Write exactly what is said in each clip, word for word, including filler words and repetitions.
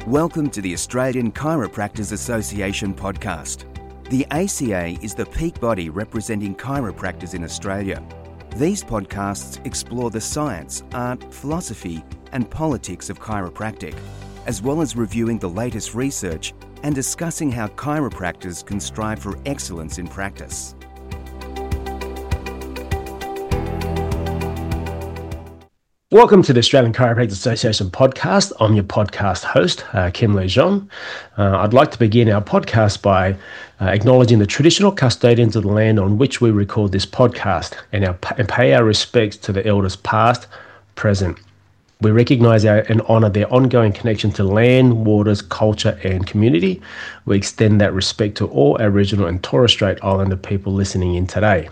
Welcome to the Australian Chiropractors Association podcast. The A C A is the peak body representing chiropractors in Australia. These podcasts explore the science, art, philosophy, and politics of chiropractic, as well as reviewing the latest research and discussing how chiropractors can strive for excellence in practice. Welcome to the Australian Chiropractors Association podcast. I'm your podcast host, uh, Kim Lejeune. Uh, I'd like to begin our podcast by uh, acknowledging the traditional custodians of the land on which we record this podcast and, our, and pay our respects to the elders past, present. We recognise our, and honour their ongoing connection to land, waters, culture and community. We extend that respect to all Aboriginal and Torres Strait Islander people listening in today.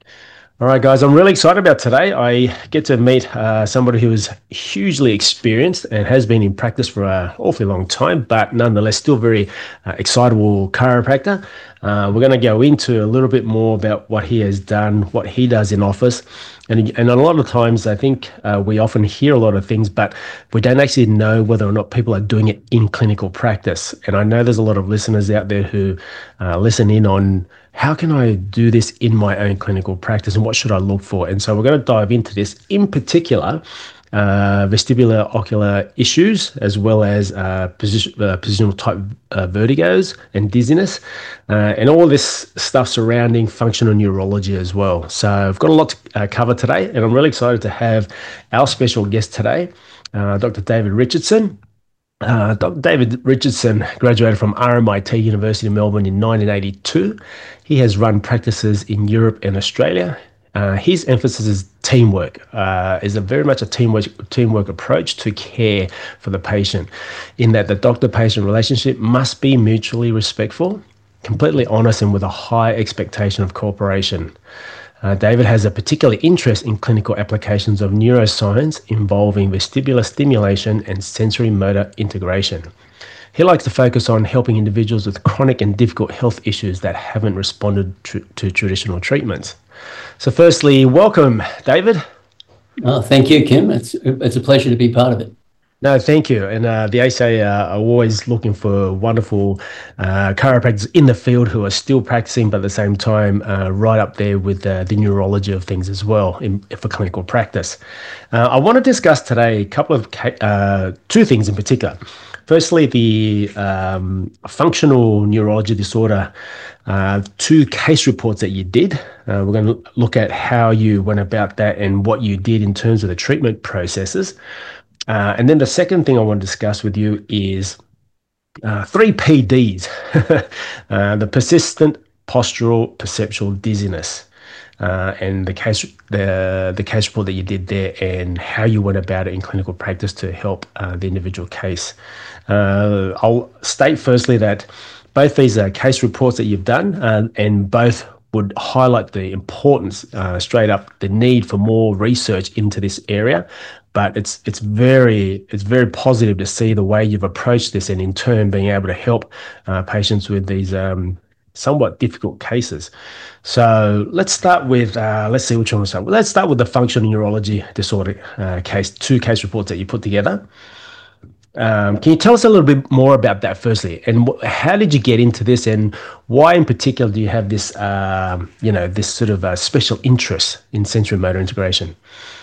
All right, guys, I'm really excited about today. I get to meet uh, somebody who is hugely experienced and has been in practice for an awfully long time, but nonetheless still very uh, excitable chiropractor. Uh, we're going to go into a little bit more about what he has done, what he does in office. And, and a lot of times I think uh, we often hear a lot of things, but we don't actually know whether or not people are doing it in clinical practice. And I know there's a lot of listeners out there who uh, listen in on how can I do this in my own clinical practice and what should I look for? And so we're going to dive into this, in particular, uh, vestibular ocular issues, as well as uh, position, uh, positional type uh, vertigos and dizziness, uh, and all this stuff surrounding functional neurology as well. So I've got a lot to uh, cover today, and I'm really excited to have our special guest today, uh, Doctor David Richardson. Uh, Doctor David Richardson graduated from R M I T University of Melbourne in nineteen eighty-two. He has run practices in Europe and Australia. Uh, his emphasis is teamwork, uh, is a very much a teamwork teamwork approach to care for the patient, in that the doctor-patient relationship must be mutually respectful, completely honest, and with a high expectation of cooperation. Uh, David has a particular interest in clinical applications of neuroscience involving vestibular stimulation and sensory motor integration. He likes to focus on helping individuals with chronic and difficult health issues that haven't responded tr- to traditional treatments. So firstly, welcome, David. Oh, thank you, Kim. It's, it's a pleasure to be part of it. No, thank you. And uh, the A C A uh, are always looking for wonderful uh, chiropractors in the field who are still practicing, but at the same time, uh, right up there with uh, the neurology of things as well in, for clinical practice. Uh, I want to discuss today a couple of, ca- uh, two things in particular. Firstly, the um, functional neurology disorder, uh, two case reports that you did. Uh, we're going to look at how you went about that and what you did in terms of the treatment processes. Uh, and then the second thing I want to discuss with you is uh, three P Ds, uh, the persistent postural perceptual dizziness, uh, and the case the the case report that you did there, and how you went about it in clinical practice to help uh, the individual case. Uh, I'll state firstly that both these are case reports that you've done, uh, and both would highlight the importance, uh, straight up, the need for more research into this area. But it's it's very it's very positive to see the way you've approached this, and in turn being able to help uh, patients with these um, somewhat difficult cases. So let's start with uh, let's see which one we start with. Let's start with the functional neurology disorder uh, case, two case reports that you put together. Um, can you tell us a little bit more about that firstly, and wh- how did you get into this, and why in particular do you have this um, you know this sort of uh, special interest in sensory motor integration?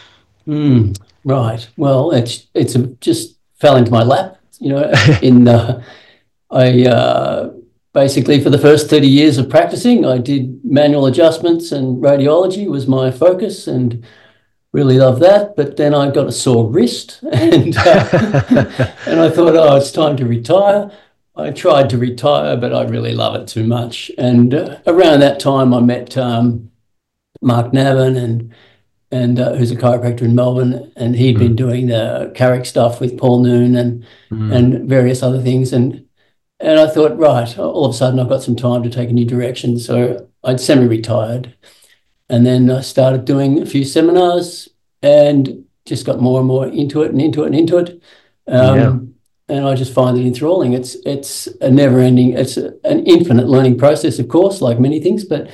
Mm. Right. Well, it's it's a, just fell into my lap. You know, in uh, I uh, basically for the first thirty years of practicing, I did manual adjustments, and radiology was my focus, and really loved that. But then I got a sore wrist, and uh, and I thought, oh, it's time to retire. I tried to retire, but I really love it too much. And uh, around that time, I met um, Mark Navin and. and uh, who's a chiropractor in Melbourne, and he'd mm. been doing the Carrick stuff with Paul Noon and mm. and various other things. And and I thought, right, all of a sudden I've got some time to take a new direction. So I'd semi-retired. And then I started doing a few seminars and just got more and more into it and into it and into it. Um, yeah. And I just find it enthralling. It's, it's a never-ending, it's a, an infinite learning process, of course, like many things, but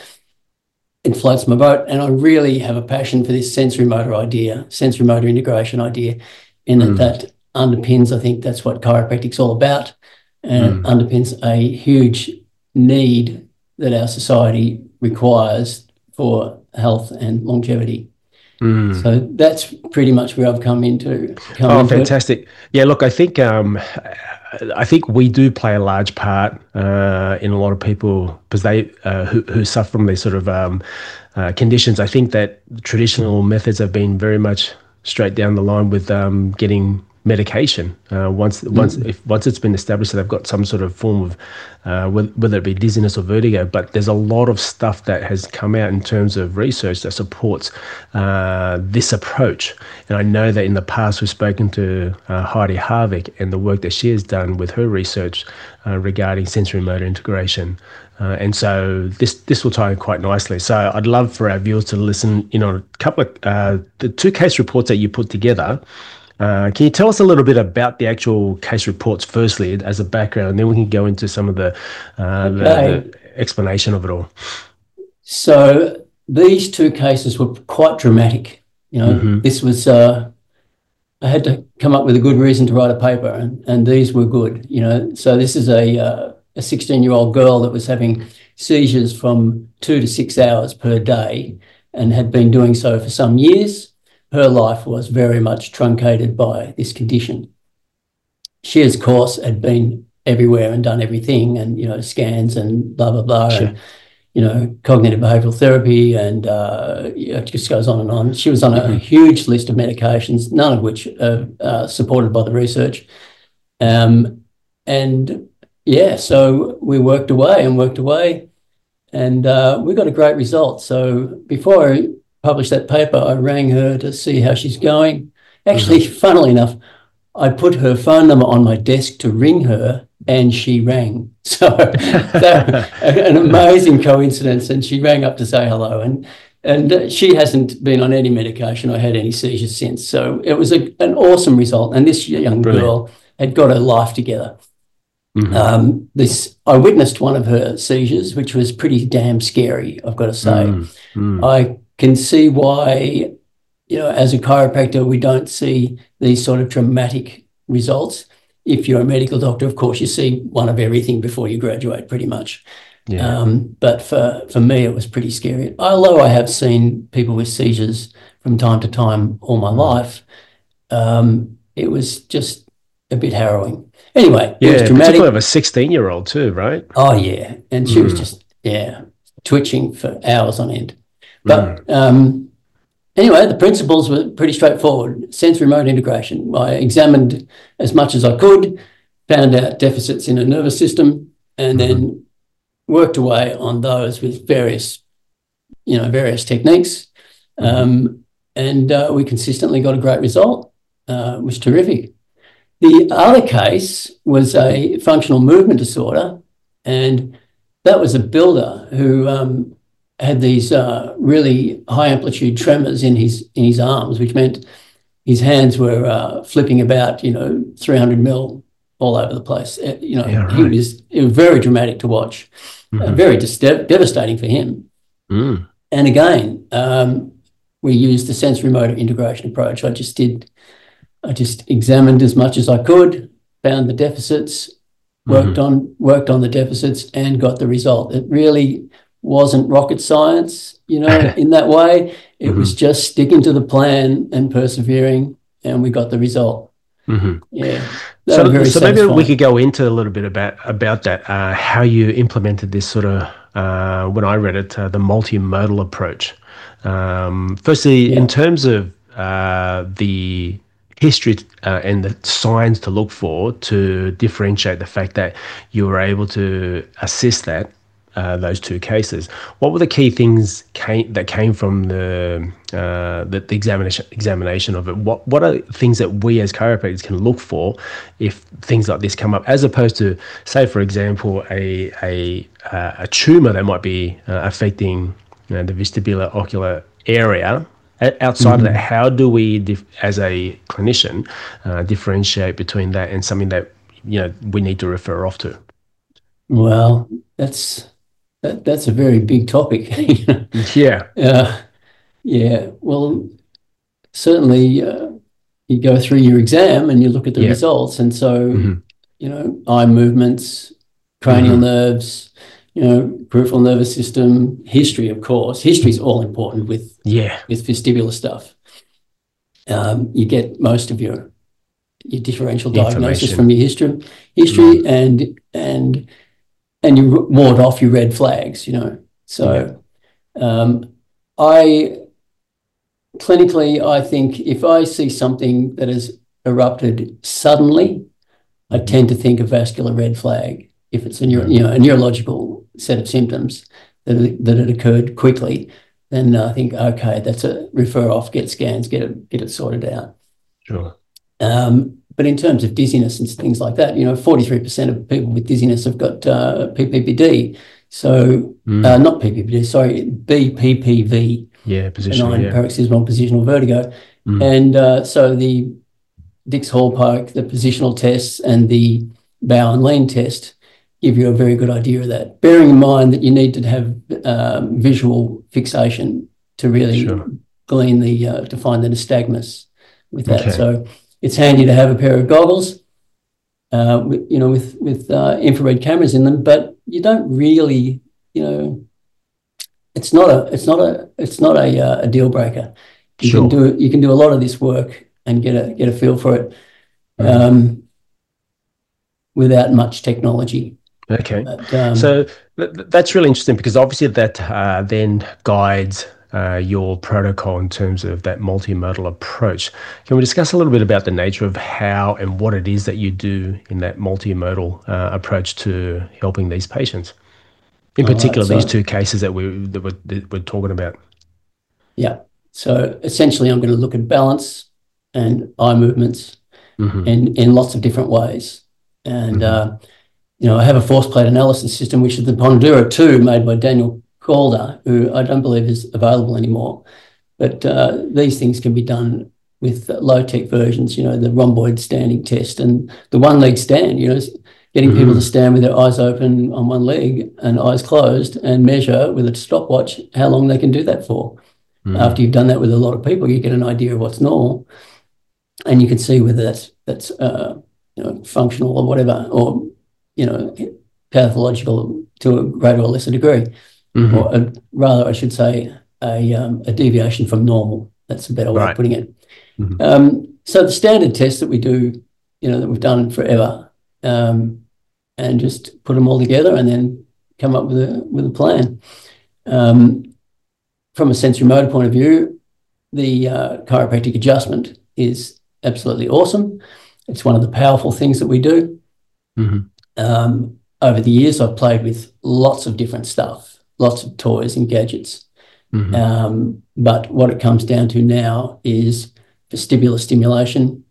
it floats my boat, and I really have a passion for this sensory motor idea, sensory motor integration idea, in mm. that underpins, I think that's what chiropractic's all about, and Mm. it underpins a huge need that our society requires for health and longevity. Mm. So that's pretty much where I've come into come Oh, into it. fantastic. Yeah, look, I think um, I think we do play a large part uh, in a lot of people because they uh, who, who suffer from these sort of um, uh, conditions. I think that traditional methods have been very much straight down the line with um, getting medication. Uh, once once if once it's been established that they've got some sort of form of uh, whether it be dizziness or vertigo, but there's a lot of stuff that has come out in terms of research that supports uh, this approach. And I know that in the past we've spoken to uh, Heidi Harvick and the work that she has done with her research uh, regarding sensory motor integration. Uh, and so this this will tie in quite nicely. So I'd love for our viewers to listen in on a couple of uh, the two case reports that you put together. Uh, can you tell us a little bit about the actual case reports firstly as a background, and then we can go into some of the, uh, Okay. the, the explanation of it all? So these two cases were quite dramatic. You know, Mm-hmm. this was, uh, I had to come up with a good reason to write a paper, and, and these were good, you know. So this is a, uh, a sixteen-year-old girl that was having seizures from two to six hours per day and had been doing so for some years. Her life was very much truncated by this condition. She, of course, had been everywhere and done everything, and, you know, scans and blah, blah, blah, Sure. and, you know, cognitive behavioural therapy, and uh, you know, it just goes on and on. She was on a Mm-hmm. huge list of medications, none of which are uh, supported by the research. Um, and, yeah, so we worked away and worked away, and uh, we got a great result. So before I published that paper, I rang her to see how she's going. Actually, mm-hmm. funnily enough, I put her phone number on my desk to ring her, and she rang. So that, an amazing coincidence, and she rang up to say hello. And and she hasn't been on any medication or had any seizures since. So it was a, an awesome result. And this young Brilliant. girl had got her life together. Mm-hmm. Um, this I witnessed one of her seizures, which was pretty damn scary, I've got to say. Mm-hmm. I can see why, you know, as a chiropractor, we don't see these sort of dramatic results. If you're a medical doctor, of course, you see one of everything before you graduate, pretty much. Yeah. Um, but for, for me, it was pretty scary. Although I have seen people with seizures from time to time all my life, um, it was just a bit harrowing. Anyway, Yeah, it was dramatic. particularly of a sixteen-year-old too, right? Oh, yeah. And she Mm. was just, yeah, twitching for hours on end. But um, anyway, the principles were pretty straightforward. Sensory motor integration. I examined as much as I could, found out deficits in her nervous system, and Mm-hmm. then worked away on those with various, you know, various techniques. Mm-hmm. Um, and uh, we consistently got a great result. Uh, it was terrific. The other case was a functional movement disorder, and that was a builder who um, had these uh, really high amplitude tremors in his in his arms, which meant his hands were uh, flipping about, you know, three hundred mil all over the place. Uh, you know, Yeah, he right. was it was very dramatic to watch, uh, Mhm. very dis- devastating for him. Mm. And again, um, we used the sensory motor integration approach. I just did, I just examined as much as I could, found the deficits, worked Mhm. on worked on the deficits, and got the result. It really wasn't rocket science, you know, in that way. It Mhm. was just sticking to the plan and persevering, and we got the result. Mhm. Yeah. They So, were very so maybe we satisfying. could go into a little bit about about that, uh, how you implemented this sort of, uh, when I read it, uh, the multimodal approach. Um, firstly, Yeah. in terms of uh, the history uh, and the signs to look for to differentiate the fact that you were able to assist that, uh, those two cases, what were the key things came, that came from the, uh, the the examination examination of it? What what are things that we as chiropractors can look for if things like this come up, as opposed to, say, for example, a a uh, a tumor that might be uh, affecting, you know, the vestibular ocular area. O- Outside of that, how do we, dif- as a clinician, uh, differentiate between that and something that, you know, we need to refer off to? Well, that's that, that's a very big topic. Yeah. uh, yeah. Well, certainly, uh, you go through your exam and you look at the Yeah. results. And so, Mhm. you know, eye movements, cranial Mhm. nerves, you know, peripheral nervous system, history, of course. History is all important with, Yeah. with vestibular stuff. Um, you get most of your your differential diagnosis Information. from your history, history, and and and you ward off your red flags. You know, so um, I clinically, I think if I see something that has erupted suddenly, I Mhm. tend to think of vascular red flag. If it's a neuro, Mhm. you know a neurological set of symptoms that that had occurred quickly, then I think okay, that's a refer off, get scans, get it get it sorted out. Sure. Um, but in terms of dizziness and things like that, you know, forty-three percent of people with dizziness have got uh, P P P D. So, Mm. uh, not P P P D, sorry, B P P V, Yeah, positional, benign yeah. paroxysmal positional vertigo. Mm. And uh, so the Dix-Hallpike, the positional tests, and the Bow and Lean test give you a very good idea of that. Bearing in mind that you need to have um, visual fixation to really Sure. glean the, uh, to find the nystagmus with that. Okay. So it's handy to have a pair of goggles, uh, with, you know, with, with uh, infrared cameras in them, but you don't really, you know, it's not a, it's not a, it's not a, uh, a deal breaker. You Sure. can do it, you can do a lot of this work and get a, get a feel for it. Mhm. Um, without much technology. Okay. But, um, So th- th- that's really interesting because obviously that uh, then guides uh, your protocol in terms of that multimodal approach. Can we discuss a little bit about the nature of how and what it is that you do in that multimodal uh, approach to helping these patients? In all right, particular, these so two cases that we that we're, that we're talking about. yeah, so essentially, I'm going to look at balance and eye movements Mm-hmm. in in lots of different ways. And Mhm. uh, you know, I have a force plate analysis system, which is the Pondura two, made by Daniel Calder, who I don't believe is available anymore. But uh, these things can be done with low-tech versions, you know, the rhomboid standing test and the one-leg stand, you know, getting Mhm. people to stand with their eyes open on one leg and eyes closed and measure with a stopwatch how long they can do that for. Mhm. After you've done that with a lot of people, you get an idea of what's normal, and you can see whether that's that's uh, you know, functional or whatever, or you know, pathological to a greater or lesser degree, Mhm. or a, rather, I should say, a um, a deviation from normal. That's a better way Right. of putting it. Mhm. Um, so the standard tests that we do, you know, that we've done forever, um, and just put them all together and then come up with a with a plan. Um, from a sensory motor point of view, the uh, chiropractic adjustment is absolutely awesome. It's one of the powerful things that we do. Mhm. Um, over the years, I've played with lots of different stuff, lots of toys and gadgets. Mhm. Um, but what it comes down to now is vestibular stimulation,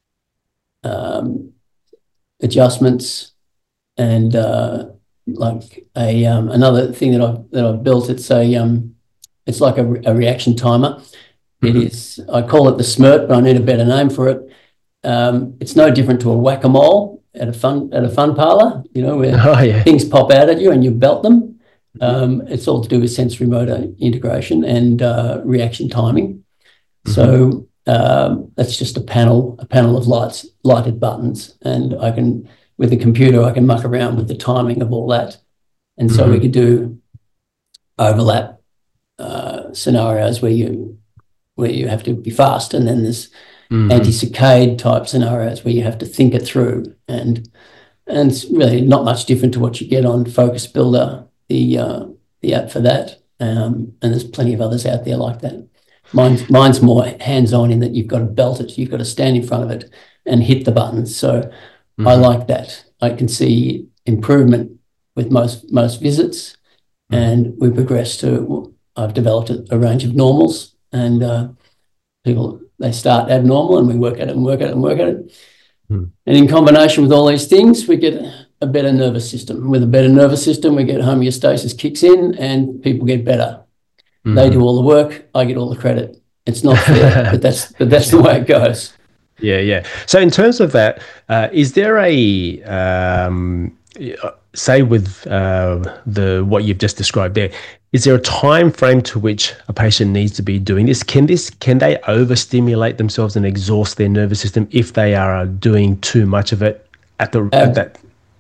um, adjustments, and uh, like a um, another thing that I've that I've built. It's a um, it's like a, a reaction timer. It Mhm. is, I call it the Smirt, but I need a better name for it. Um, it's no different to a whack-a-mole at a fun at a fun parlor, you know, where Oh yeah. things pop out at you and you belt them. Mhm. Um, it's all to do with sensory motor integration and uh, reaction timing. Mhm. So um, that's just a panel, a panel of lights, lighted buttons, and I can, with the computer, I can muck around with the timing of all that, and so we Mhm. could do overlap uh, scenarios where you where you have to be fast, and then there's Mhm. anti-saccade type scenarios where you have to think it through, and and it's really not much different to what you get on Focus Builder, the uh, the app for that, um, and there's plenty of others out there like that. Mine's mine's more hands-on in that you've got to belt it, you've got to stand in front of it and hit the buttons. So I Mhm. like that. I can see improvement with most most visits, Mhm. and we progress to. I've developed a, a range of normals, and uh, people, they start abnormal and we work at it and work at it and work at it. Mhm. And in combination with all these things, we get a better nervous system. With a better nervous system, we get homeostasis kicks in and people get better. They do Mhm. all the work, I get all the credit. It's not fair, but that's but that's the way it goes. Yeah, yeah. So in terms of that, uh, is there a um, say with uh, the what you've just described there, is there a time frame to which a patient needs to be doing this? Can this can they overstimulate themselves and exhaust their nervous system if they are doing too much of it at the Ab- at that?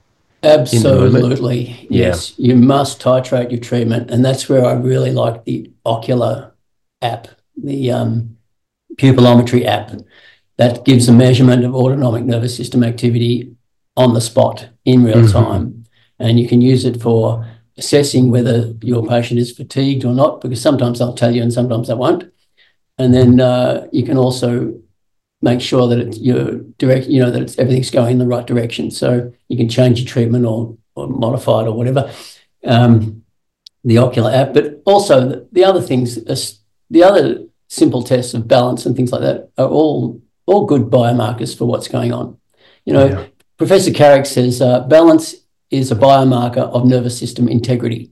Absolutely, yes. Yeah. You must titrate your treatment, and that's where I really like the Ocular app, the um, pupillometry app, that gives a measurement of autonomic nervous system activity on the spot in real Mm-hmm. time, and you can use it for assessing whether your patient is fatigued or not, because sometimes they'll tell you and sometimes they won't. And then uh, you can also make sure that it's your direct, you know, that it's everything's going in the right direction. So you can change your treatment or, or modify it or whatever. Um, the Ocular app, but also the, the other things, uh, the other simple tests of balance and things like that are all all good biomarkers for what's going on. You know, Yeah. Professor Carrick says uh, balance is a biomarker of nervous system integrity,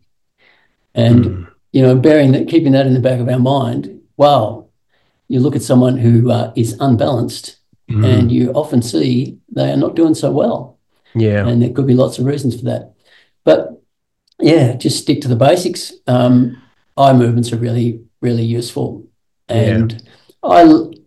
and Mm. you know, bearing that, keeping that in the back of our mind. Wow, you look at someone who uh, is unbalanced, Mm. and you often see they are not doing so well, Yeah. and there could be lots of reasons for that. But yeah, just stick to the basics. Um, eye movements are really, really useful, and yeah. I,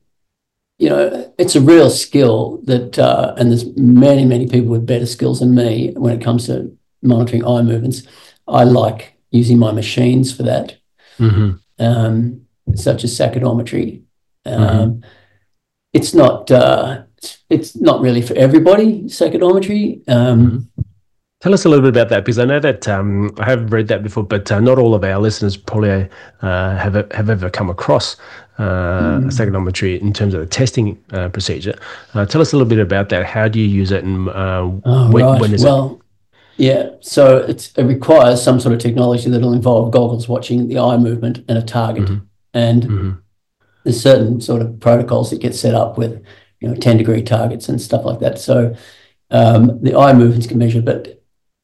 you know, it's a real skill that, uh, and there's many, many people with better skills than me when it comes to monitoring eye movements. I like using my machines for that, mm-hmm. um, such as sacudometry. Um, mm-hmm. It's not, uh, it's, it's not really for everybody, sacudometry. Um, mm-hmm. Tell us a little bit about that, because I know that um, I have read that before, but uh, not all of our listeners probably uh, have have ever come across uh, mm. sacudometry in terms of the testing uh, procedure. Uh, tell us a little bit about that. How do you use it, and uh, oh, when, right. when is well, it? Yeah, so it's, it requires some sort of technology that will involve goggles watching the eye movement and a target, mm-hmm. and mm-hmm. there's certain sort of protocols that get set up with, you know, ten degree targets and stuff like that. So um, the eye movements can measure, but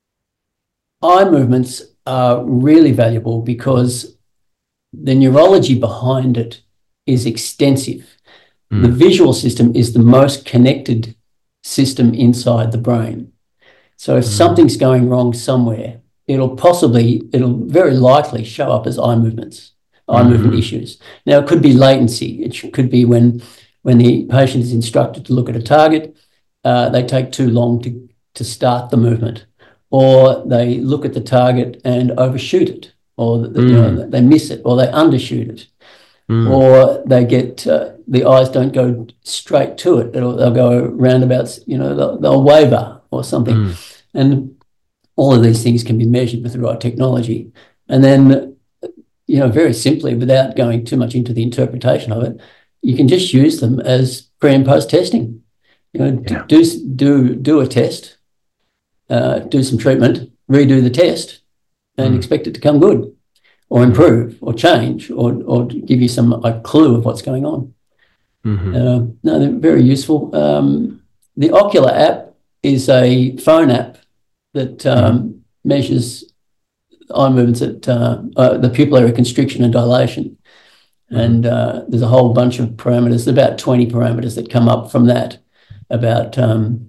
eye movements are really valuable because the neurology behind it is extensive. Mm. The visual system is the most connected system inside the brain. So if mm. something's going wrong somewhere, it'll possibly, it'll very likely show up as eye movements, eye mm-hmm. movement issues. Now, it could be latency. It could be when, when the patient is instructed to look at a target, uh, they take too long to, to start the movement, or they look at the target and overshoot it, or the, mm. you know, they miss it, or they undershoot it, mm. or they get uh, the eyes don't go straight to it; It'll, they'll go roundabouts. You know, they'll, they'll waver or something, mm. and all of these things can be measured with the right technology. And then, you know, very simply, without going too much into the interpretation of it, you can just use them as pre and post testing. You know, yeah. do do do a test. Uh, do some treatment, redo the test, and mm. expect it to come good, or improve, or change, or or give you some a clue of what's going on. Mm-hmm. Uh, no, they're very useful. Um, the Ocular app is a phone app that um, mm. measures eye movements at uh, uh, the pupillary constriction and dilation, mm. and uh, there's a whole bunch of parameters, about twenty parameters that come up from that about. Um,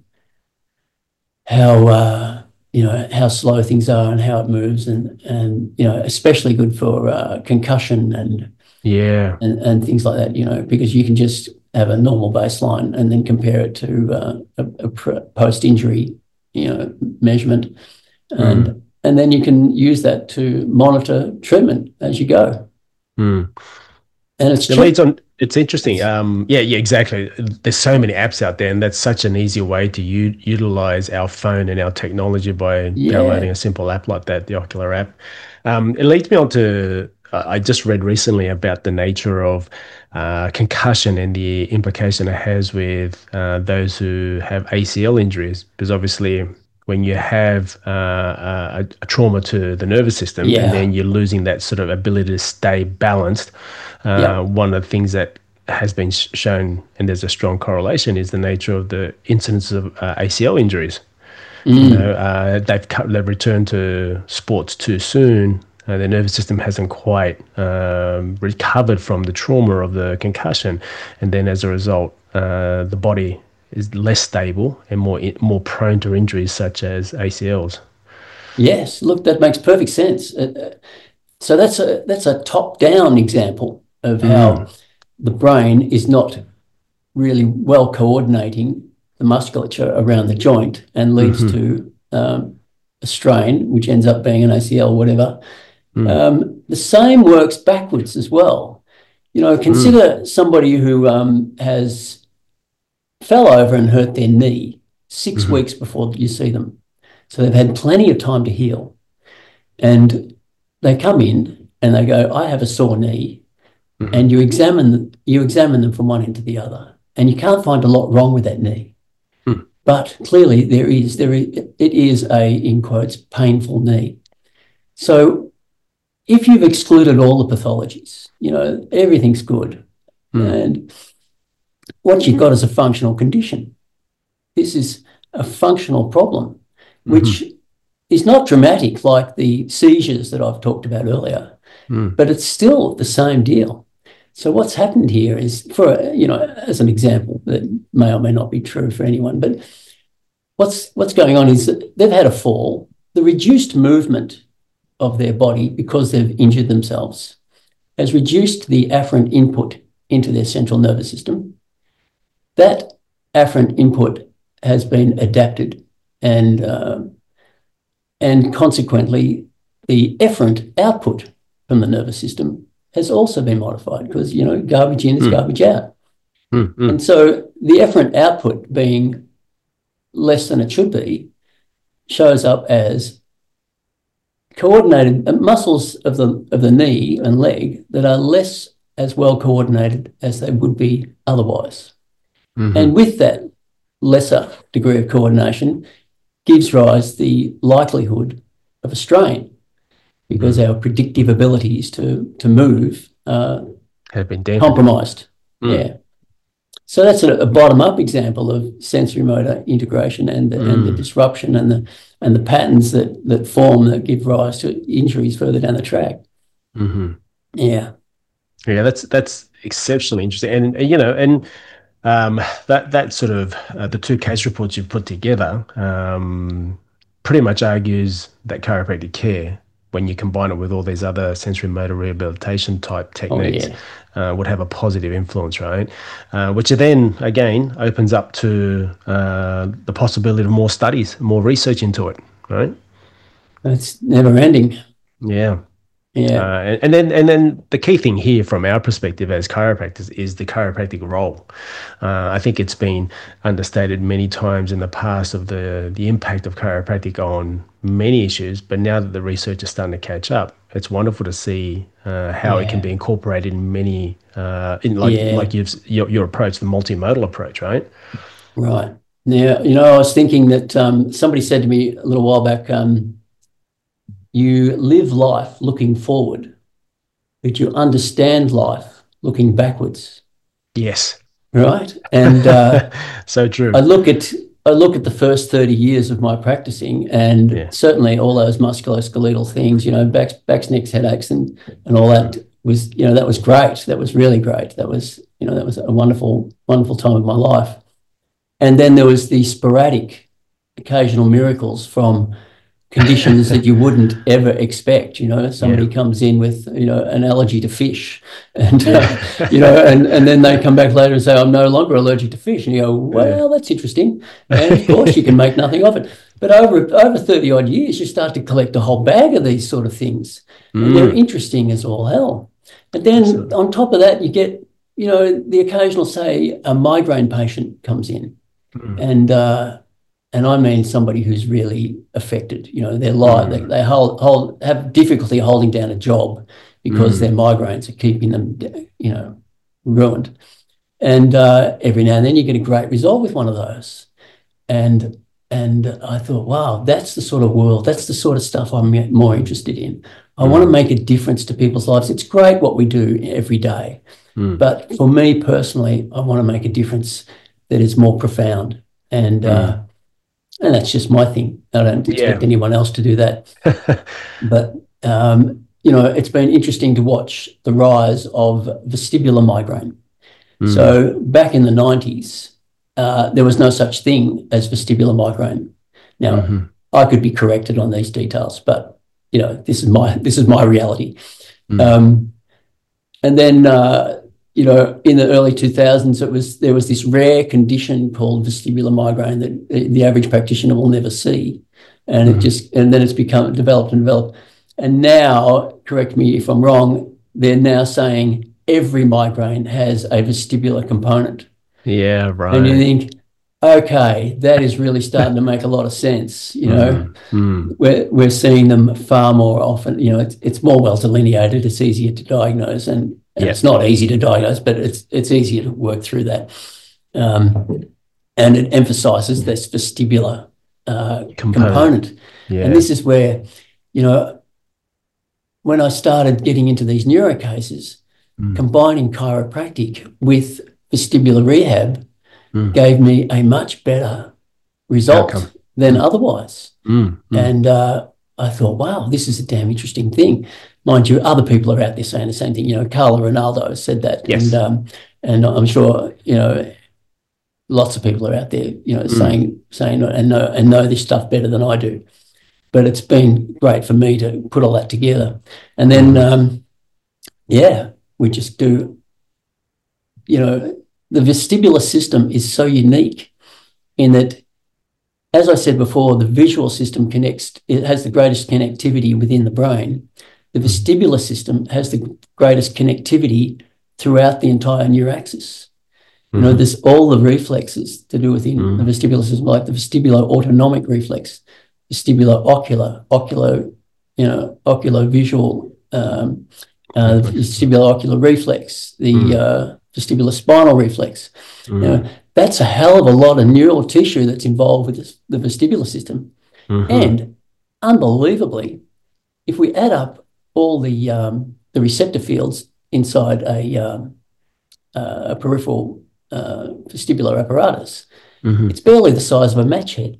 how uh, you know how slow things are and how it moves, and and you know especially good for uh, concussion and yeah and, and things like that. You know because you can just have a normal baseline and then compare it to uh, a, a post injury you know measurement, and mm. and then you can use that to monitor treatment as you go. Mm. And it's it leads on. It's interesting. Um, yeah, yeah, exactly. There's so many apps out there, and that's such an easy way to u- utilize our phone and our technology by yeah. downloading a simple app like that, the Ocular app. Um, it leads me on to, uh, I just read recently about the nature of uh, concussion and the implication it has with uh, those who have A C L injuries, because obviously when you have uh, a, a trauma to the nervous system yeah. and then you're losing that sort of ability to stay balanced, Uh, yeah. one of the things that has been sh- shown, and there's a strong correlation, is the nature of the incidence of uh, A C L injuries. Mm. You know, uh, they've cut, they've returned to sports too soon. Uh, their nervous system hasn't quite um, recovered from the trauma of the concussion, and then as a result, uh, the body is less stable and more more prone to injuries such as A C Ls. Yes, look, that makes perfect sense. Uh, so that's a that's a top-down example of how Mm. the brain is not really well coordinating the musculature around the joint and leads Mm-hmm. to um, a strain, which ends up being an A C L, whatever. Mm. Um, the same works backwards as well. You know, consider mm. somebody who um, has fell over and hurt their knee six mm-hmm. weeks before you see them. So they've had plenty of time to heal. And they come in and they go, I have a sore knee. Mm-hmm. And you examine you examine them from one end to the other. And you can't find a lot wrong with that knee. Mm. But clearly there is, there is, it is a, in quotes, painful knee. So if you've excluded all the pathologies, you know, everything's good. Mm. And what you've got is a functional condition. This is a functional problem, which mm-hmm. is not dramatic like the seizures that I've talked about earlier, mm. but it's still the same deal. So what's happened here is, for you know, as an example that may or may not be true for anyone, but what's what's going on is that they've had a fall, the reduced movement of their body because they've injured themselves has reduced the afferent input into their central nervous system. That afferent input has been adapted, and uh, and consequently the efferent output from the nervous system has also been modified, because, you know, garbage in is mm. garbage out. Mm, mm. And so the efferent output being less than it should be shows up as coordinated muscles of the of the knee and leg that are less as well coordinated as they would be otherwise. Mm-hmm. And with that lesser degree of coordination gives rise the likelihood of a strain, because mm. our predictive abilities to to move uh, have been dampened. Compromised. Mm. Yeah. So that's a, a bottom-up example of sensory motor integration and the, mm. and the disruption and the and the patterns that that form that give rise to injuries further down the track. Mm-hmm. Yeah. Yeah, that's that's exceptionally interesting, and, and you know, and um, that that sort of uh, the two case reports you've put together um, pretty much argues that chiropractic care, when you combine it with all these other sensory motor rehabilitation type techniques, oh, yeah. uh, would have a positive influence, right? Uh, which then, again, opens up to uh, the possibility of more studies, more research into it, right? It's never ending. Yeah. Yeah. Uh, and, and then and then the key thing here from our perspective as chiropractors is the chiropractic role. Uh, I think it's been understated many times in the past of the, the impact of chiropractic on many issues, but now that the research is starting to catch up, it's wonderful to see uh, how yeah. it can be incorporated in many, uh, in like yeah. like you've, your, your approach, the multimodal approach, right? Right. Now, you know, I was thinking that um, somebody said to me a little while back, um, you live life looking forward, but you understand life looking backwards. Yes. Right? And uh, so true. I look at I look at the first thirty years of my practicing, and yeah. certainly all those musculoskeletal things, you know, backs, backs, necks, headaches, and and all that was, you know, that was great. That was really great. That was, you know, that was a wonderful, wonderful time of my life. And then there was the sporadic, occasional miracles from conditions that you wouldn't ever expect. You know, somebody yeah. comes in with, you know, an allergy to fish, and uh, you know, and, and then they come back later and say, I'm no longer allergic to fish. And you go, well, yeah. that's interesting. And of course you can make nothing of it. But over over thirty odd years, you start to collect a whole bag of these sort of things. Mm. And they're interesting as all hell. And then Absolutely. On top of that, you get, you know, the occasional, say, a migraine patient comes in, mm. and uh And I mean somebody who's really affected, you know, their life, mm. they, they hold, hold, have difficulty holding down a job because mm. their migraines are keeping them, you know, ruined. And uh, every now and then you get a great result with one of those. And and I thought, wow, that's the sort of world, that's the sort of stuff I'm more interested in. I mm. want to make a difference to people's lives. It's great what we do every day. Mm. But for me personally, I want to make a difference that is more profound. And mm. uh, And that's just my thing. I don't expect yeah. anyone else to do that. But, um, you know, it's been interesting to watch the rise of vestibular migraine. Mm. So back in the nineties, uh, there was no such thing as vestibular migraine. Now, mm-hmm. I could be corrected on these details, but you know, this is my this is my reality. Mm. Um, and then, uh, you know, in the early two thousands, it was there was this rare condition called vestibular migraine that the average practitioner will never see, and mm. it just and then it's become developed and developed. And now, correct me if I'm wrong, they're now saying every migraine has a vestibular component. Yeah, right. And you think, okay, that is really starting to make a lot of sense. You know, mm, mm. we're we're seeing them far more often. You know, it's it's more well delineated. It's easier to diagnose, and, and yeah. it's not easy to diagnose, but it's it's easier to work through that. Um, and it emphasises this vestibular uh, component. component. Yeah. And this is where, you know, when I started getting into these neuro cases, mm. combining chiropractic with vestibular rehab mm. gave me a much better result Outcome. than mm. otherwise. Mm. Mm. And uh, I thought, wow, this is a damn interesting thing. Mind you, other people are out there saying the same thing. You know, Carla Ronaldo said that. Yes. And, um, and I'm sure, you know, lots of people are out there, you know, mm. saying saying and know and know this stuff better than I do. But it's been great for me to put all that together. And then, mm. um, yeah, we just do, you know, the vestibular system is so unique in that, as I said before, the visual system connects, it has the greatest connectivity within the brain. The vestibular system has the greatest connectivity throughout the entire neuraxis. You know, there's all the reflexes to do within mm. the vestibular system, like the vestibular autonomic reflex, vestibular ocular, ocular, you know, oculovisual, um, uh, vestibular ocular reflex, the mm. uh, vestibular spinal reflex. Mm. You know, that's a hell of a lot of neural tissue that's involved with this, the vestibular system. Mm-hmm. And unbelievably, if we add up all the um, the receptor fields inside a, um, uh, a peripheral uh, vestibular apparatus, mm-hmm. it's barely the size of a match head.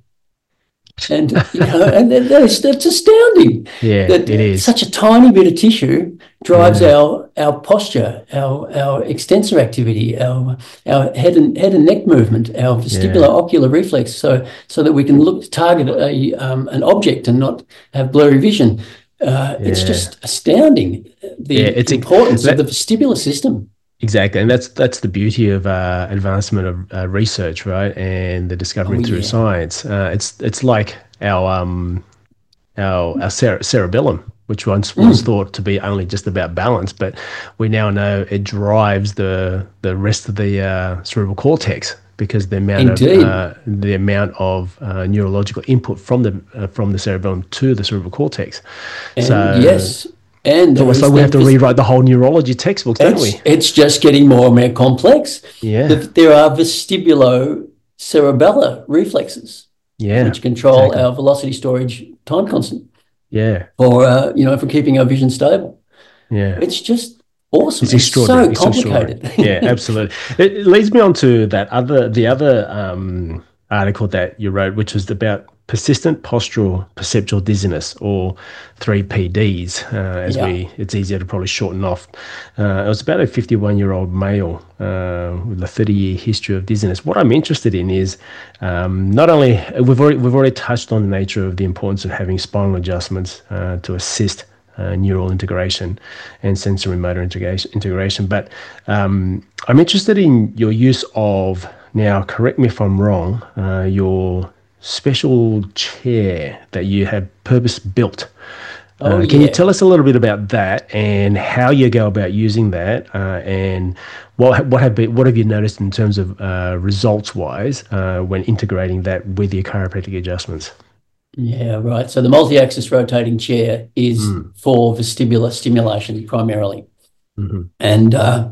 And, you know, and that is, that's astounding. Yeah, that it is. Such a tiny bit of tissue drives yeah. our our posture, our our extensor activity, our our head and head and neck movement, our vestibular yeah. ocular reflex, so so that we can look target a um, an object and not have blurry vision. Uh, yeah. It's just astounding the yeah, it's importance that, of the vestibular system. Exactly, and that's that's the beauty of uh, advancement of uh, research, right? And the discovery oh, through yeah. science. Uh, it's it's like our um our our cere- cerebellum, which once mm. was thought to be only just about balance, but we now know it drives the the rest of the uh, cerebral cortex, because the amount Indeed. of uh, the amount of uh, neurological input from the uh, from the cerebellum to the cerebral cortex. And so yes. And it's almost like we have to rewrite the whole neurology textbooks, don't we? It's just getting more and more complex. Yeah. There are vestibulocerebellar reflexes, yeah, which control exactly. our velocity storage time constant. Yeah. Or, uh, you know, for keeping our vision stable. Yeah. It's just awesome. It's extraordinary. It's so complicated. It's yeah, absolutely. It leads me on to that other, the other um, article that you wrote, which was about persistent postural perceptual dizziness, or three P Ds, uh, as yeah. we, it's easier to probably shorten off. Uh, it was about a fifty-one-year-old male uh, with a thirty-year history of dizziness. What I'm interested in is um, not only, we've already, we've already touched on the nature of the importance of having spinal adjustments uh, to assist uh, neural integration and sensory motor integration, integration. but um, I'm interested in your use of, now correct me if I'm wrong, uh, your special chair that you have purpose built. Oh, uh, can yeah. you tell us a little bit about that and how you go about using that, uh, and what what have been, what have you noticed in terms of uh, results wise uh, when integrating that with your chiropractic adjustments? Yeah, right. So the multi-axis rotating chair is mm. for vestibular stimulation primarily, mm-hmm. and uh,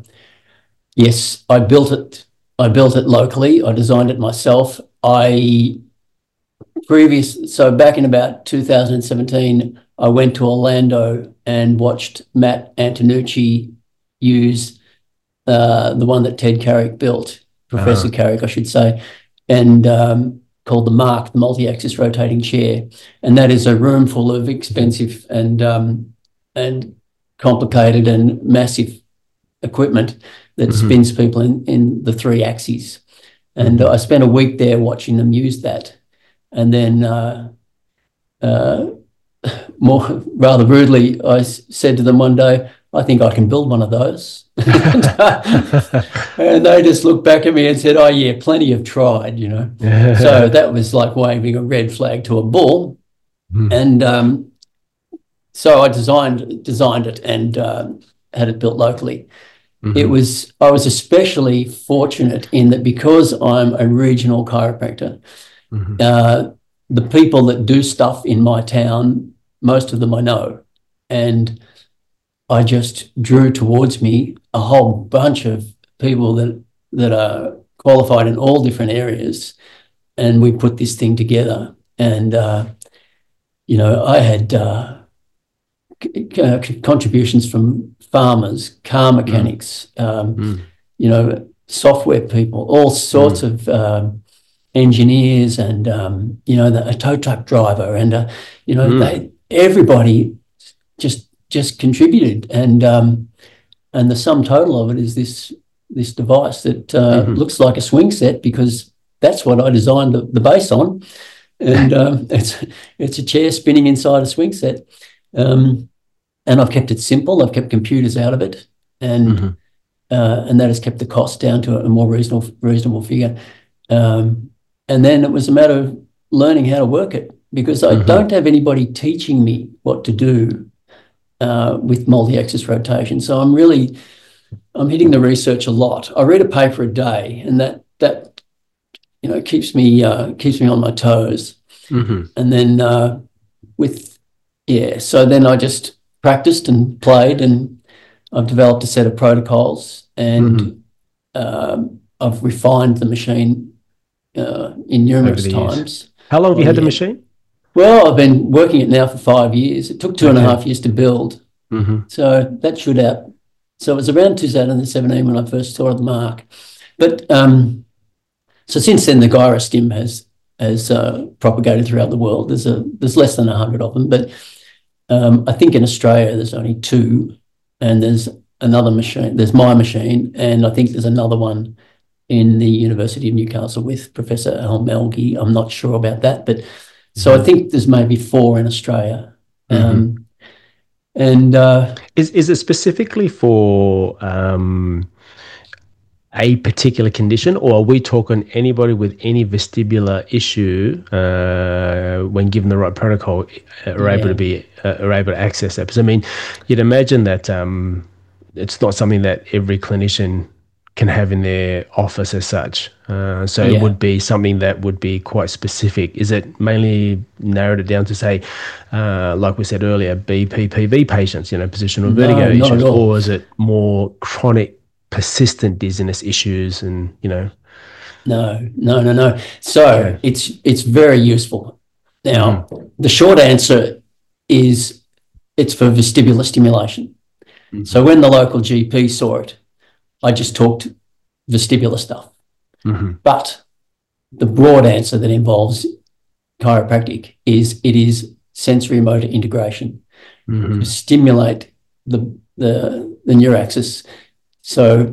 yes, I built it. I built it locally. I designed it myself. I Previous, so back in about two thousand seventeen, I went to Orlando and watched Matt Antonucci use uh, the one that Ted Carrick built, Professor uh-huh. Carrick, I should say, and um, called the Mark, the multi-axis rotating chair. And that is a room full of expensive and um, and complicated and massive equipment that mm-hmm. spins people in, in the three axes. And Mhm. I spent a week there watching them use that. And then uh, uh, more rather rudely, I s- said to them one day, I think I can build one of those. and, uh, and they just looked back at me and said, oh, yeah, plenty have tried, you know. So that was like waving a red flag to a bull. Mm. And um, so I designed designed it and uh, had it built locally. Mhm. It was I was especially fortunate in that because I'm a regional chiropractor, Mhm. uh, the people that do stuff in my town, most of them I know. And I just drew towards me a whole bunch of people that that are qualified in all different areas. And we put this thing together. And, uh, you know, I had uh, c- uh, contributions from farmers, car mechanics, um, Mm. you know, software people, all sorts Mm. of um, engineers, and um, you know, the, a tow truck driver, and uh, you know, Mm. they everybody just just contributed, and um, and the sum total of it is this this device that uh, Mhm. looks like a swing set because that's what I designed the, the base on, and um, it's it's a chair spinning inside a swing set. Um, and I've kept it simple. I've kept computers out of it, and Mhm. uh, and that has kept the cost down to a more reasonable reasonable figure. Um, and then it was a matter of learning how to work it because I Mhm. don't have anybody teaching me what to do uh, with multi-axis rotation. So I'm really I'm hitting the research a lot. I read a paper a day, and that that you know keeps me uh, keeps me on my toes. Mhm. And then uh, with yeah, so then I just practiced and played, and I've developed a set of protocols, Mhm. and um, I've refined the machine uh, in Over numerous the years. times. How long have you Oh had the yeah. machine? Well, I've been working it now for five years. It took two and a Okay. half years to build, Mhm. so that should out. So it was around two thousand seventeen when I first saw the mark. But um, so since then, the gyrostim has has uh, propagated throughout the world. There's a there's less than a hundred of them, but um, I think in Australia there's only two, and there's another machine. There's my machine, and I think there's another one in the University of Newcastle with Professor Al Melgi. I'm not sure about that, but so I Mhm. think there's maybe four in Australia. Mhm. Um, and uh, Is is it specifically for um, a particular condition, or are we talking anybody with any vestibular issue uh, when given the right protocol uh, are able yeah, to be uh, are able to access that? Because I mean, you'd imagine that um, it's not something that every clinician can have in their office as such. Uh, so it yeah. would be something that would be quite specific. Is it mainly narrowed it down to say, uh, like we said earlier, B P P V patients, you know, positional No, vertigo not issues, at all. or is it more chronic persistent dizziness issues and, you know? No, no, no, no. So Okay. it's it's very useful. Mm-hmm. Now, the short answer is it's for vestibular stimulation. Mm-hmm. So when the local G P saw it, I just talked vestibular stuff. Mm-hmm. But the broad answer that involves chiropractic is it is sensory motor integration to Mm-hmm. stimulate the the the neuraxis. So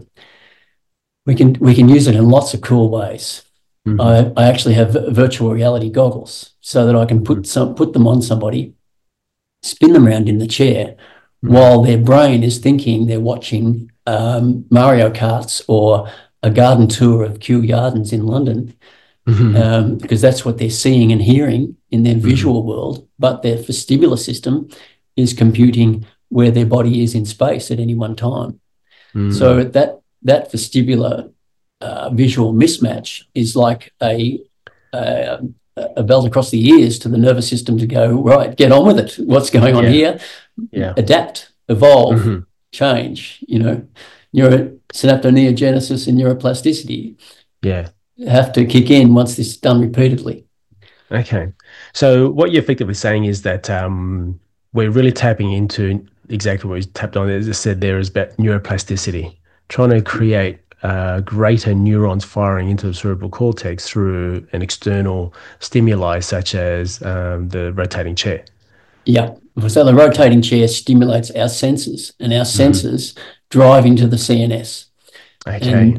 we can we can use it in lots of cool ways. Mm-hmm. I, I actually have virtual reality goggles so that I can put some put them on somebody, spin them around in the chair Mm-hmm. while their brain is thinking they're watching um, Mario Karts or a garden tour of Kew Gardens in London, Mm-hmm. um, because that's what they're seeing and hearing in their Mm-hmm. visual world. But their vestibular system is computing where their body is in space at any one time. Mm-hmm. So that that vestibular uh, visual mismatch is like a, a a belt across the ears to the nervous system to go, right, get on with it. What's going on Yeah. here? Yeah. Adapt, evolve, Mm-hmm. change. You know, neuro synaptoneogenesis and neuroplasticity Yeah. have to kick in once this is done repeatedly. Okay. So what you're effectively saying is that um, we're really tapping into exactly what you tapped on. As I said, there is about neuroplasticity, trying to create uh, greater neurons firing into the cerebral cortex through an external stimuli such as um, the rotating chair. Yeah. So the rotating chair stimulates our senses, and our Mm-hmm. senses drive into the C N S. Okay. And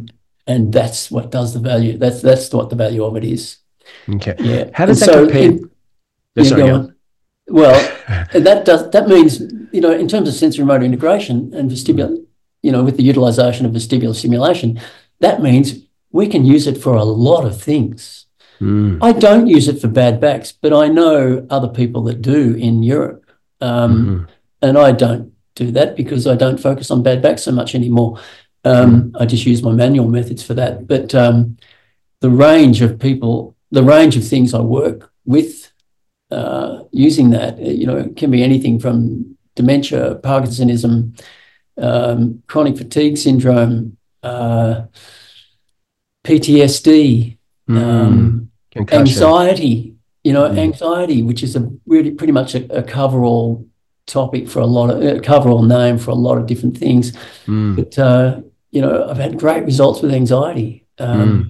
and that's what does the value. That's that's what the value of it is. Okay. Yeah. How does and that so compare? in, Oh, yeah, sorry, go go on. Well, that does that means, you know, in terms of sensory motor integration and vestibular, you know, with the utilization of vestibular stimulation, that means we can use it for a lot of things. Mm. I don't use it for bad backs, but I know other people that do in Europe. Um, Mm-hmm. and I don't do that because I don't focus on bad backs so much anymore. Um, Mm. I just use my manual methods for that. But um, the range of people, the range of things I work with uh, using that, you know, it can be anything from dementia, Parkinsonism, um, chronic fatigue syndrome, uh, P T S D, Mm. um, Concussion. anxiety, you know, Mm. anxiety, which is a really pretty much a, a coverall topic for a lot of, a coverall name for a lot of different things. Mm. But, uh, you know, I've had great results with anxiety. Mm. Um,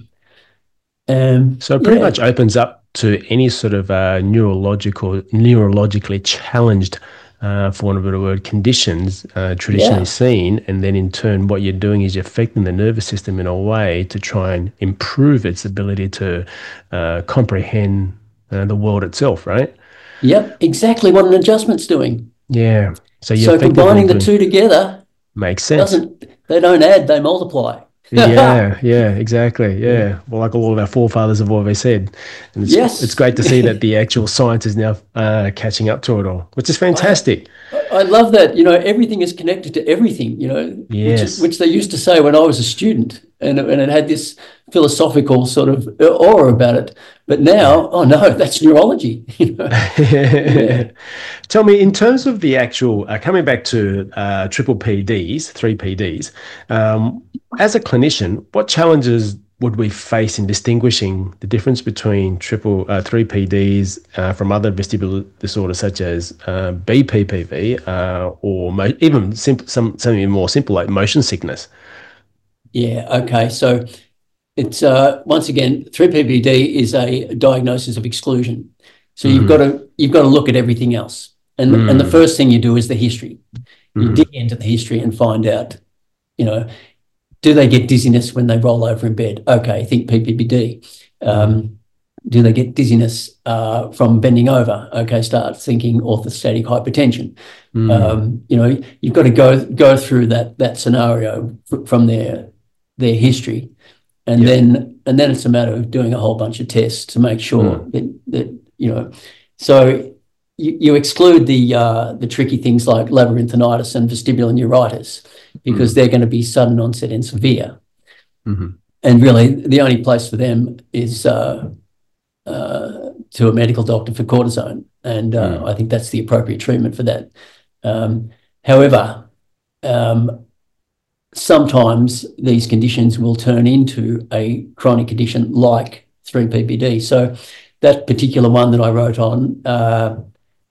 um, So it pretty yeah, much opens up to any sort of uh, neurological, neurologically challenged, uh, for want of a better word, conditions uh, traditionally yeah, seen, and then in turn, what you're doing is you're affecting the nervous system in a way to try and improve its ability to uh, comprehend uh, the world itself, right? yep, exactly what an adjustment's doing. Yeah. So you're So effectively combining the doing two together makes sense. doesn't, they don't add, they multiply. Yeah, yeah, exactly. Yeah. Yeah. Well, like all of our forefathers have always said. And it's it's Yes. great to see that the actual science is now uh, catching up to it all, which is I, fantastic. I love that, you know, everything is connected to everything, you know, which is Yes. which they used to say when I was a student, and, and it had this philosophical sort of aura about it. But Yeah. now, oh no, that's neurology, you know. Yeah. Tell me, in terms of the actual, uh, coming back to uh, triple P Ds, three P Ds, um, as a clinician, what challenges would we face in distinguishing the difference between triple uh, three P Ds uh, from other vestibular disorders such as uh, B P P V uh, or mo- even simple, some something more simple like motion sickness? Yeah. Okay. So it's uh, once again, three P P D is a diagnosis of exclusion. So you've got Mm-hmm. to you've got to look at everything else. And and the Mm-hmm. first thing you do is the history. You Mm-hmm. dig into the history and find out, you know, do they get dizziness when they roll over in bed? Okay, think P P P D. Um, do they get dizziness uh, from bending over? Okay, start thinking orthostatic hypertension. Mm-hmm. Um, you know, you've got to go go through that that scenario fr- from their their history, and Yep. then and then it's a matter of doing a whole bunch of tests to make sure Mm. that that you know. So you, you exclude the uh, the tricky things like labyrinthinitis and vestibular neuritis because Mm. they're going to be sudden onset and severe. Mm-hmm. And really, the only place for them is uh, uh, to a medical doctor for cortisone, and uh, Mm. I think that's the appropriate treatment for that. Um, however, um, sometimes these conditions will turn into a chronic condition like three P P D. So that particular one that I wrote on, uh,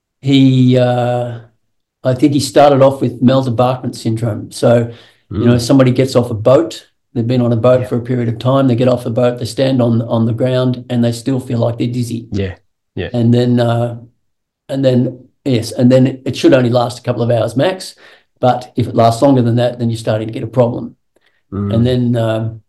he, uh, I think he started off with Melder-Bachmann syndrome. So, you know, Mm. somebody gets off a boat, they've been on a boat Yeah. for a period of time, they get off the boat, they stand on on the ground, and they still feel like they're dizzy. Yeah. Yeah. And then, uh, and then, yes, and then it, it should only last a couple of hours max. But if it lasts longer than that, then you're starting to get a problem. Mm. And then um,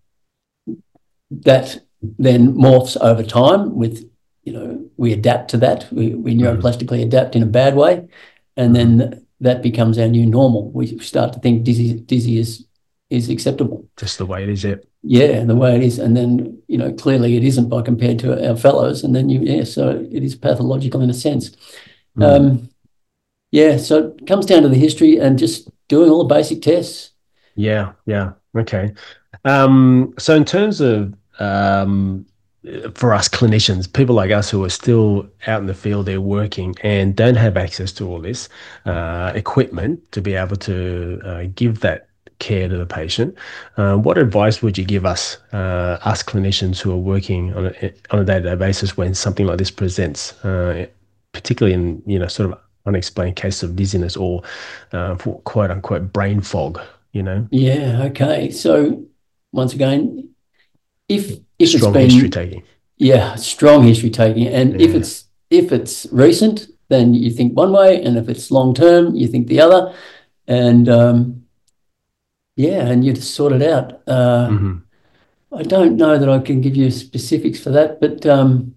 that then morphs over time with, you know, we adapt to that. We, we neuroplastically adapt in a bad way. And then that becomes our new normal. We start to think dizzy, dizzy is, is acceptable. Just the way it is. Yeah. Yeah, the way it is. And then, you know, clearly it isn't by compared to our fellows. And then you, yeah, so it is pathological in a sense. Mm. Um, yeah, so it comes down to the history and just doing all the basic tests. Yeah, yeah. Okay. Um, so in terms of um, for us clinicians, people like us who are still out in the field, they're working and don't have access to all this uh, equipment to be able to uh, give that care to the patient. Uh, what advice would you give us, uh, us clinicians who are working on a, on a day-to-day basis when something like this presents, uh, particularly in, you know, sort of unexplained cases of dizziness or uh, for quote unquote brain fog, you know? Yeah, okay. So once again, if if it's Strong history been taking. yeah, strong history taking, and if Yeah. it's if it's recent, then you think one way, and if it's long term, you think the other, and um, yeah, and you just sort it out. Uh, Mhm. I don't know that I can give you specifics for that, but um,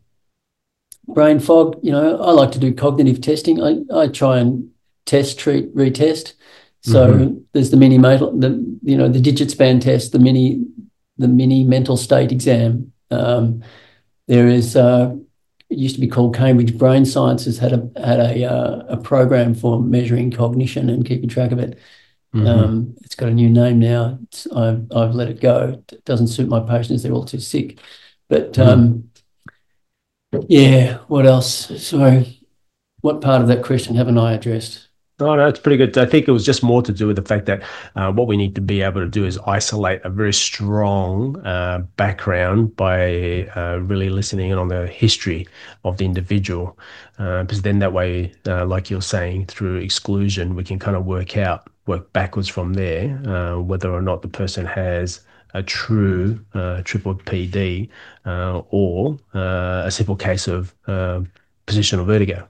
brain fog, you know, I like to do cognitive testing. I, I try and test, treat, retest. So mm-hmm. there's the mini, the you know, the digit span test, the mini, the mini mental state exam. Um, there is, uh, it used to be called Cambridge Brain Sciences, had a had a uh, a program for measuring cognition and keeping track of it. Mm-hmm. Um, it's got a new name now. It's, I've I've let it go. It doesn't suit my patients; they're all too sick. But um, mm. yeah, what else? So, what part of that question haven't I addressed? Oh, no, it's pretty good. I think it was just more to do with the fact that uh, what we need to be able to do is isolate a very strong uh, background by uh, really listening in on the history of the individual. Uh, because then that way, uh, like you're saying, through exclusion, we can kind of work out, work backwards from there, uh, whether or not the person has a true uh, triple P D uh, or uh, a simple case of uh, positional vertigo.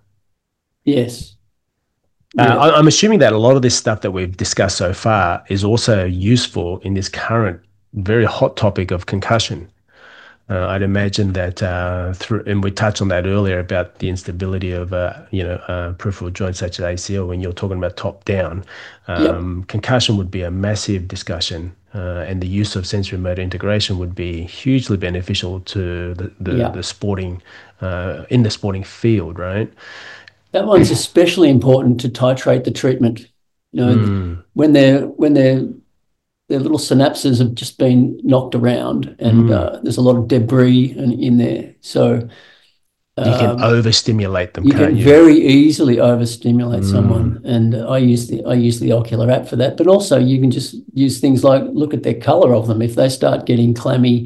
Yes. Yeah. Uh, I'm assuming that a lot of this stuff that we've discussed so far is also useful in this current very hot topic of concussion. Uh, I'd imagine that uh, through, and we touched on that earlier about the instability of, uh, you know, uh, peripheral joints such as A C L when you're talking about top down. Um, yep. Concussion would be a massive discussion, uh, and the use of sensory motor integration would be hugely beneficial to the the, yep. the sporting uh, in the sporting field, right? That one's especially important to titrate the treatment. You know, mm. when they're when they're their little synapses have just been knocked around, and mm. uh, there's a lot of debris in, in there. So um, you can overstimulate them. You can't can you? very easily overstimulate mm. someone, and I use the I use the ocular app for that. But also, you can just use things like look at their color of them. If they start getting clammy,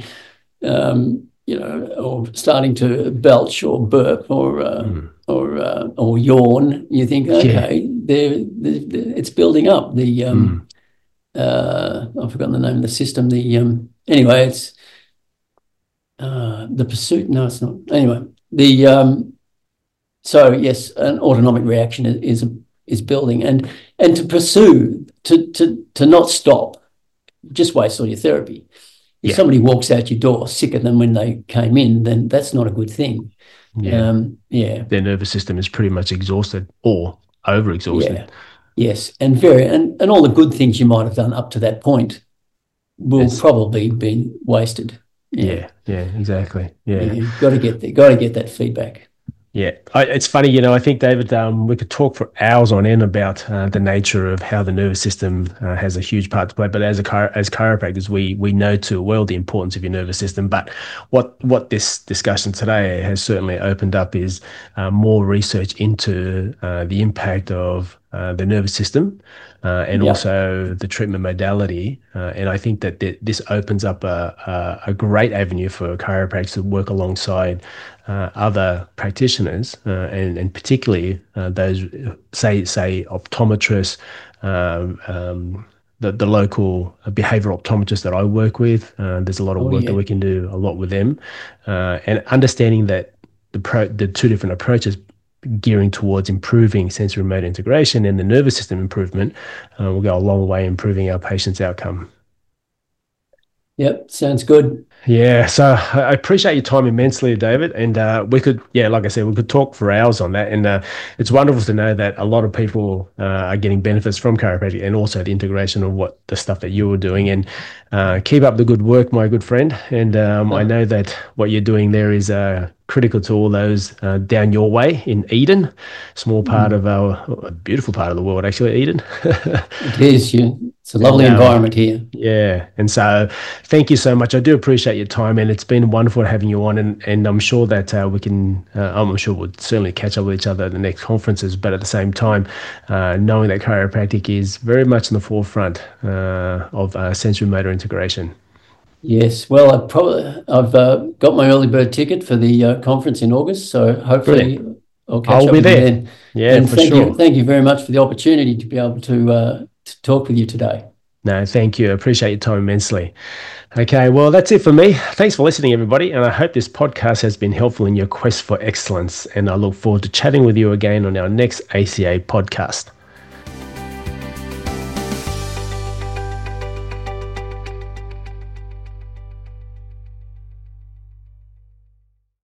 um, you know, or starting to belch or burp or uh, mm. or uh, or yawn, you think, okay, yeah. they're, they're, they're, it's building up. The um, mm. uh, I've forgotten the name of the system. The um, anyway, it's uh, the pursuit. No, it's not. Anyway, the um, so yes, an autonomic reaction is is, is building, and and to pursue to to to not stop, just waste all your therapy. If yeah. somebody walks out your door sicker than when they came in, then that's not a good thing. Yeah. Um, yeah. Their nervous system is pretty much exhausted or over-exhausted. Yeah. Yes. And very and, and all the good things you might have done up to that point will it's, probably be wasted. Yeah. Yeah, yeah exactly. Yeah. yeah you've got to get there, got to get that feedback. Yeah, I, it's funny, you know, I think, David, um, we could talk for hours on end about uh, the nature of how the nervous system uh, has a huge part to play. But as a chiro- as chiropractors, we we know too well the importance of your nervous system. But what what this discussion today has certainly opened up is uh, more research into uh, the impact of uh, the nervous system uh, and yeah. also the treatment modality. Uh, and I think that th- this opens up a, a, a great avenue for chiropractors to work alongside Uh, other practitioners, uh, and, and particularly uh, those, say, say optometrists, um, um, the, the local behavioural optometrists that I work with. Uh, there's a lot of oh, work yeah. that we can do a lot with them, uh, and understanding that the pro, the two different approaches gearing towards improving sensory motor integration and the nervous system improvement uh, will go a long way improving our patients' outcome. Yep, sounds good. Yeah, so I appreciate your time immensely, David. And uh, we could, yeah, like I said, we could talk for hours on that. And uh, it's wonderful to know that a lot of people uh, are getting benefits from chiropractic and also the integration of what the stuff that you were doing. And uh, keep up the good work, my good friend. And um, I know that what you're doing there is uh, critical to all those uh, down your way in Eden, small part mm. of our, a beautiful part of the world, actually, Eden. It is, yeah. It's a lovely and, um, environment here. Yeah. And so thank you so much. I do appreciate your time, and it's been wonderful having you on. And, and I'm sure that uh, we can, uh, I'm sure we'll certainly catch up with each other at the next conferences. But at the same time, uh, knowing that chiropractic is very much in the forefront uh, of uh, sensory motor integration. Yes. Well, I've, probably, I've uh, got my early bird ticket for the uh, conference in August. So hopefully Brilliant. I'll catch I'll up be with there. you then. Yeah, and for thank sure. You, thank you very much for the opportunity to be able to uh, to talk with you today. No, thank you. I appreciate your time immensely. Okay, well, that's it for me. Thanks for listening, everybody. And I hope this podcast has been helpful in your quest for excellence. And I look forward to chatting with you again on our next A C A podcast.